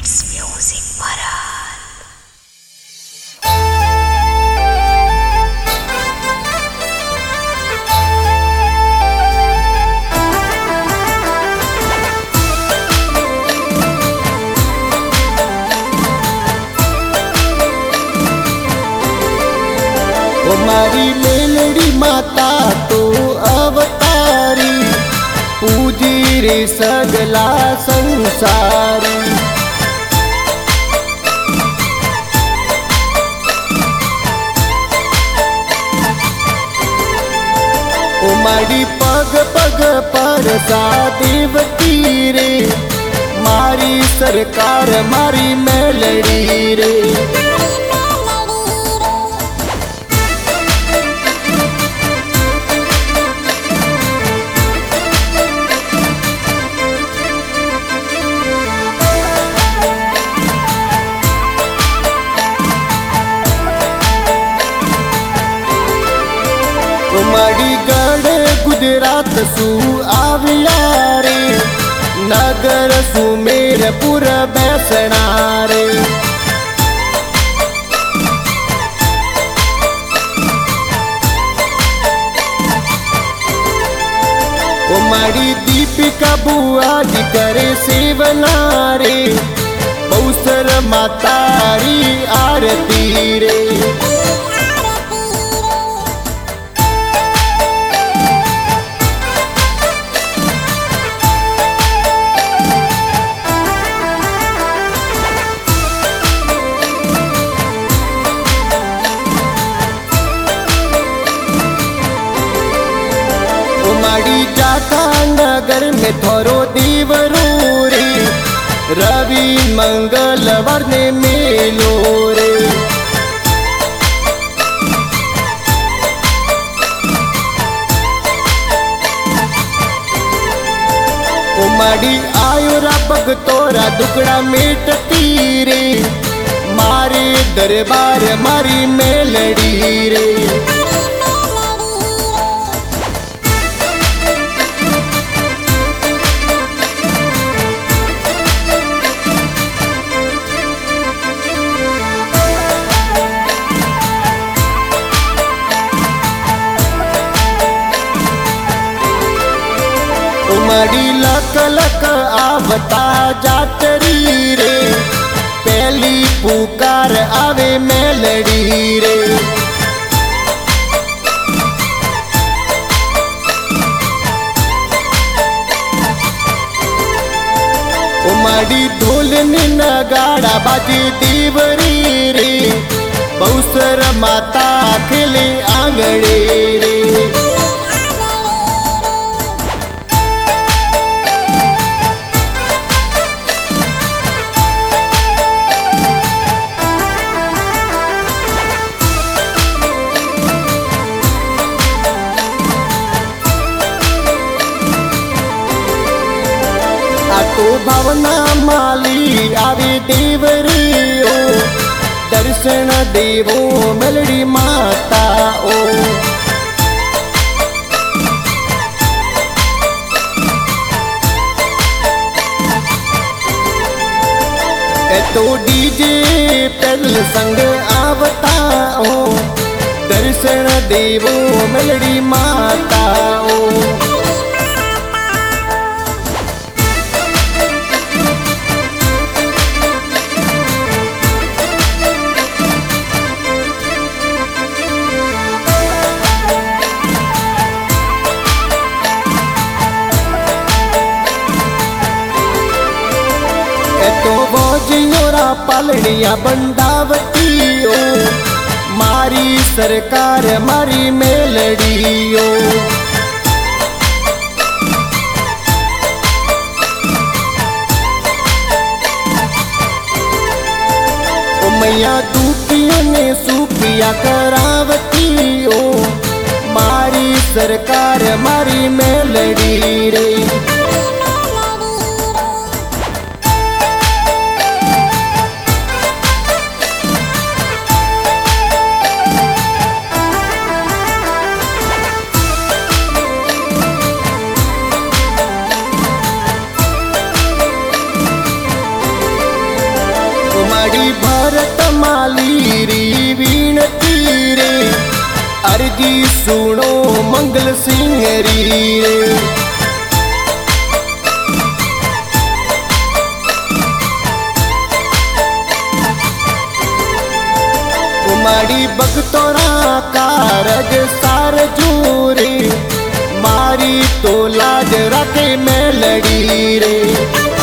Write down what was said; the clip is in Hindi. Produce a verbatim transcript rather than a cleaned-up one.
Music Parade. हमारी मेलड़ी माता तो अवतारी, पूजी रे सगला संसारी। उमारी पग पग पर सा देवती रे, मारी सरकार मारी मेलड़ी रे। उमड़ी गढ़ गुजरात सु आविया रे, नगर सुमेरपुर बैसणा रे। उमड़ी दीपिका बुआ जी करे सेवना रे, बहुसर मातारी आरती रे। उमड़ी जाता नगर में थोरो दीवरो रे, रवि मंगलवार ने मेलो रे। उमड़ी आयोरा भगतोरा दुकड़ा मेटती रे, मारे दरबार मारी मेलड़ी रे। उमड़ी लक लक आवता जातरी रे, पहली पुकार आवे मेलड़ी रे। उमड़ी ढोल नगाड़ा बाजी दीवरी रे, बहुसर माता खेले आंगड़े रे। तो भावना माली आवे देवरी ओ, दर्शन देवो मेलड़ी माता ओ। ए तो डीजे पेल संग आवता ओ, दर्शन देवो मेलड़ी माता ओ। तो भोजियोरा पालनिया बंदावती ओ, मारी सरकार मारी मेलड़ी ओ। मैया दुखियों ने सुखिया करावती ओ, मारी सरकार मारी मेलड़ी रे। माड़ी भरत माली री वीणती रे अर्जी सुनो मंगल सिंह री रे। माड़ी भगतोरा कारज सार जूरे मारी तो लाज रखे में लड़ी रे।